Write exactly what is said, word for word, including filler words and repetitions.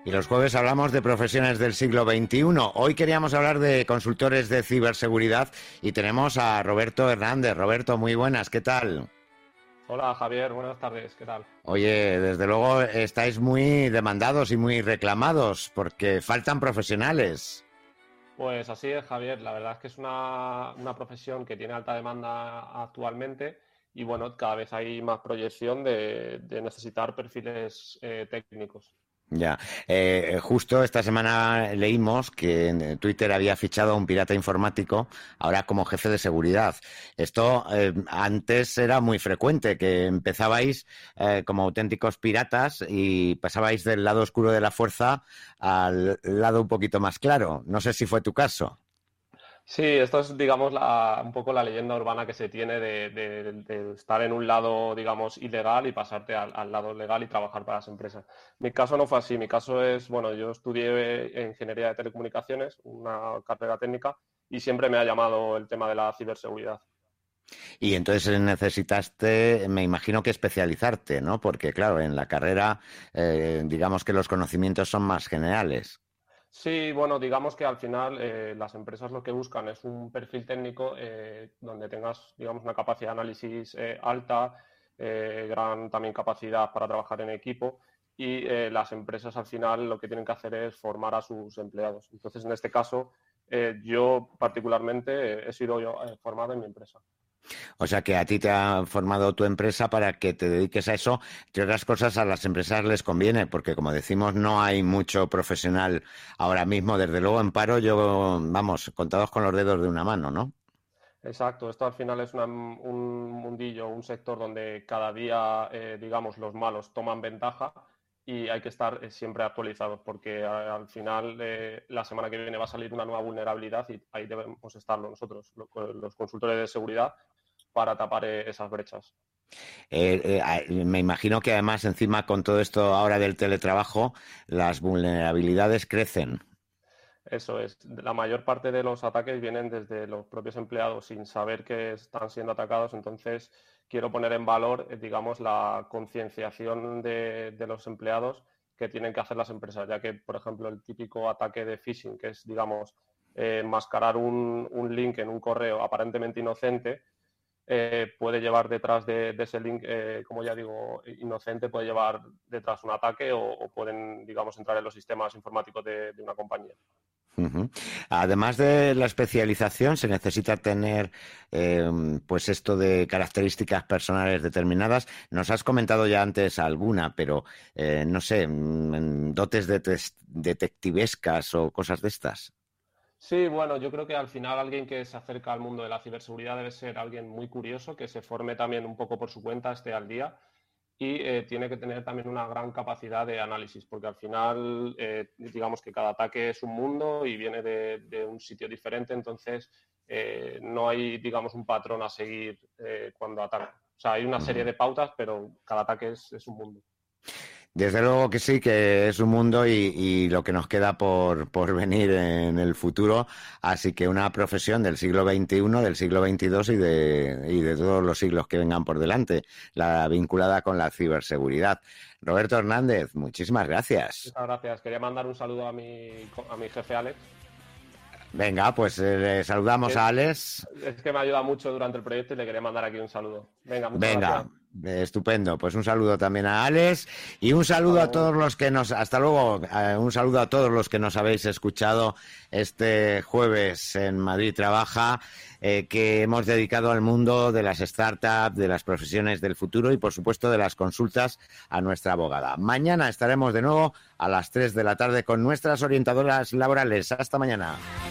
Y los jueves hablamos de profesiones del siglo veintiuno. Hoy queríamos hablar de consultores de ciberseguridad y tenemos a Roberto Hernández. Roberto, muy buenas, ¿qué tal? Hola Javier, buenas tardes, ¿qué tal? Oye, desde luego estáis muy demandados y muy reclamados porque faltan profesionales. Pues así es, Javier, la verdad es que es una, una profesión que tiene alta demanda actualmente y bueno, cada vez hay más proyección de, de necesitar perfiles eh, técnicos. Ya, eh, justo esta semana leímos que en Twitter había fichado a un pirata informático, ahora como jefe de seguridad. Esto eh, antes era muy frecuente, que empezabais eh, como auténticos piratas y pasabais del lado oscuro de la fuerza al lado un poquito más claro. No sé si fue tu caso. Sí, esto es, digamos, la, un poco la leyenda urbana que se tiene de, de- de estar en un lado, digamos, ilegal y pasarte al, al lado legal y trabajar para las empresas. Mi caso no fue así. Mi caso es, bueno, yo estudié ingeniería de telecomunicaciones, una carrera técnica, y siempre me ha llamado el tema de la ciberseguridad. Y entonces necesitaste, me imagino que especializarte, ¿no? Porque claro, en la carrera, eh, digamos que los conocimientos son más generales. Sí, bueno, digamos que al final eh, las empresas lo que buscan es un perfil técnico eh, donde tengas, digamos, una capacidad de análisis eh, alta, eh, gran también capacidad para trabajar en equipo y eh, las empresas al final lo que tienen que hacer es formar a sus empleados. Entonces, en este caso, eh, yo particularmente eh, he sido yo eh, formado en mi empresa. O sea que a ti te ha formado tu empresa para que te dediques a eso. Entre otras cosas, a las empresas les conviene, porque como decimos, no hay mucho profesional ahora mismo. Desde luego, en paro, yo, vamos, contados con los dedos de una mano, ¿no? Exacto, esto al final es una- un mundillo, un sector donde cada día, eh, digamos, los malos toman ventaja y hay que estar eh, siempre actualizados porque a- al final eh, la semana que viene va a salir una nueva vulnerabilidad y ahí debemos estarlo nosotros, lo- los consultores de seguridad, para tapar eh, esas brechas. Eh, eh, a- me imagino que además, encima, con todo esto ahora del teletrabajo, las vulnerabilidades crecen. Eso es. La mayor parte de los ataques vienen desde los propios empleados sin saber que están siendo atacados. Entonces, quiero poner en valor, eh, digamos, la concienciación de, de los empleados que tienen que hacer las empresas, ya que, por ejemplo, el típico ataque de phishing, que es, digamos, eh, enmascarar un, un link en un correo aparentemente inocente, eh, puede llevar detrás de, de ese link, eh, como ya digo, inocente, puede llevar detrás un ataque o, o pueden, digamos, entrar en los sistemas informáticos de de una compañía. Ujú. Además de la especialización, se necesita tener, eh, pues esto de características personales determinadas. Nos has comentado ya antes alguna, pero eh, no sé, mm, dotes de detectivescas o cosas de estas. Sí, bueno, yo creo que al final alguien que se acerca al mundo de la ciberseguridad debe ser alguien muy curioso, que se forme también un poco por su cuenta, esté al día y eh, tiene que tener también una gran capacidad de análisis, porque al final, eh, digamos que cada ataque es un mundo y viene de, de un sitio diferente, entonces eh, no hay, digamos, un patrón a seguir eh, cuando ataca. O sea, hay una serie Ujú. de pautas, pero cada ataque es, es un mundo. Desde luego que sí, que es un mundo y, y lo que nos queda por, por venir en el futuro. Así que una profesión del siglo veintiuno, del siglo veintidós y de, y de todos los siglos que vengan por delante, la vinculada con la ciberseguridad. Roberto Hernández, muchísimas gracias. Muchas gracias. Quería mandar un saludo a mi, a mi jefe Alex. Venga, pues eh, le saludamos Que a Alex. Es que me ayuda mucho durante el proyecto y le quería mandar aquí un saludo. Venga, muchas Venga, gracias. eh, estupendo. Pues un saludo también a Alex y un Hasta saludo a luego. todos los que nos, hasta luego, eh, un saludo a todos los que nos habéis escuchado este jueves en Madrid Trabaja, eh, que hemos dedicado al mundo de las startups, de las profesiones del futuro y por supuesto de las consultas a nuestra abogada. Mañana estaremos de nuevo a las tres de la tarde con nuestras orientadoras laborales. Hasta mañana.